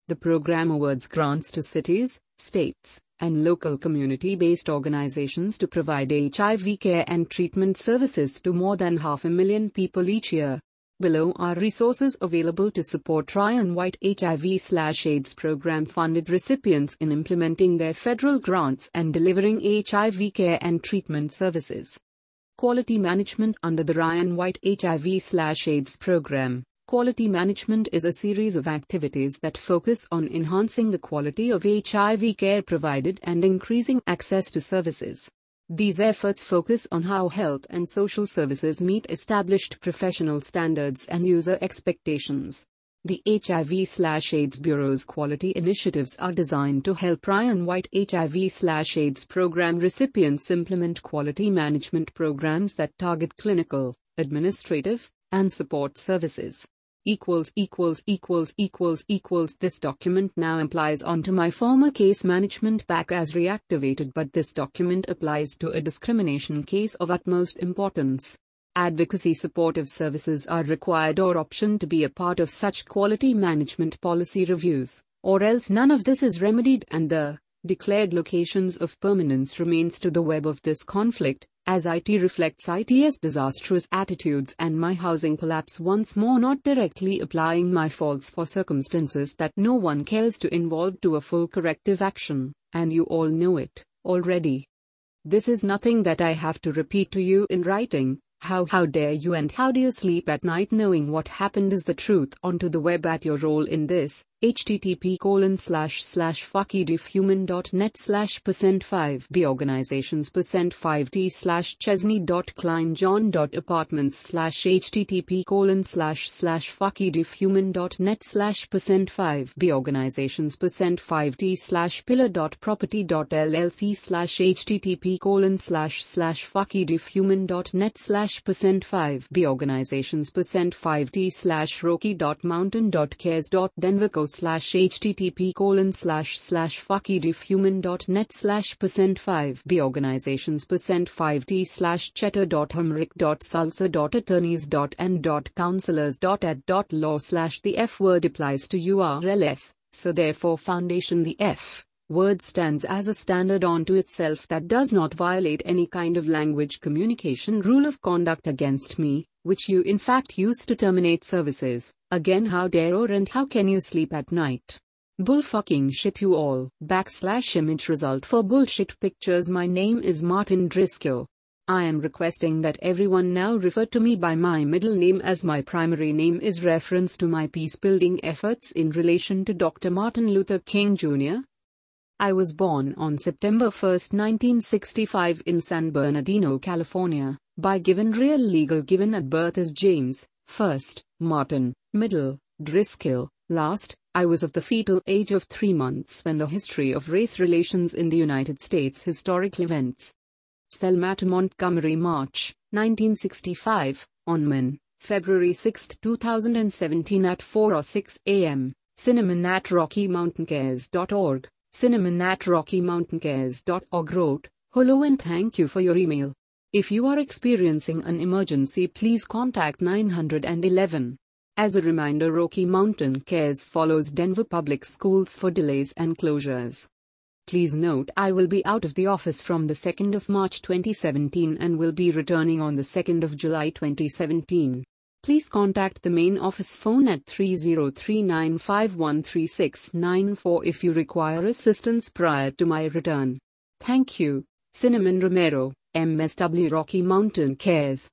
The program awards grants to cities, states, and local community-based organizations to provide HIV care and treatment services to more than 500,000 people each year. Below are resources available to support Ryan White HIV/AIDS program-funded recipients in implementing their federal grants and delivering HIV care and treatment services. Quality management under the Ryan White HIV/AIDS program. Quality management is a series of activities that focus on enhancing the quality of HIV care provided and increasing access to services. These efforts focus on how health and social services meet established professional standards and user expectations. The HIV/AIDS Bureau's quality initiatives are designed to help Ryan White HIV/AIDS program recipients implement quality management programs that target clinical, administrative, and support services. This document now applies onto my former case management pack as reactivated, but this document applies to a discrimination case of utmost importance. Advocacy supportive services are required or option to be a part of such quality management policy reviews, or else none of this is remedied and the declared locations of permanence remains to the web of this conflict, as it reflects IT's disastrous attitudes and my housing collapse once more, not directly applying my faults for circumstances that no one cares to involve to a full corrective action, and you all know it already. This is nothing that I have to repeat to you in writing. How dare you, and how do you sleep at night knowing what happened is the truth onto the web at your role in this? http://fuckydefuman.net/%5b organizations %5d/chesney.kleinjohn.apartments/http://fuckydefuman.net/%5b organizations %5d/pillar.property.llc/http://fuckydefuman.net/%5b organizations %5d/rocky.mountain.cares.denverco/http://fuckydefuman.net/%5b organizations %5d/cheddar.humrick.salsa.attorneys.and.counselors.at.law/ the F word applies to URLs, so therefore foundation the F word stands as a standard unto itself that does not violate any kind of language communication rule of conduct against me, which you in fact use to terminate services. Again, how dare you, and how can you sleep at night? Bullfucking shit you all. /image result for bullshit pictures. My name is Martin Driscoll. I am requesting that everyone now refer to me by my middle name, as my primary name is reference to my peace-building efforts in relation to Dr. Martin Luther King Jr. I was born on September 1, 1965 in San Bernardino, California, by given real legal given at birth as James, first, Martin, middle, Driscoll, last. I was of the fetal age of 3 months when the history of race relations in the United States historical events. Selma to Montgomery, March, 1965, Onman, February 6, 2017 at 4:06 a.m., cinnamon@rockymountaincares.org. cinnamon@rockymountaincares.org wrote, "Hello and thank you for your email. If you are experiencing an emergency, please contact 911. As a reminder, Rocky Mountain Cares follows Denver Public Schools for delays and closures. Please note I will be out of the office from the 2nd of March 2017 and will be returning on the 2nd of July 2017. Please contact the main office phone at 303-951-3694 if you require assistance prior to my return. Thank you. Cinnamon Romero, MSW Rocky Mountain Cares."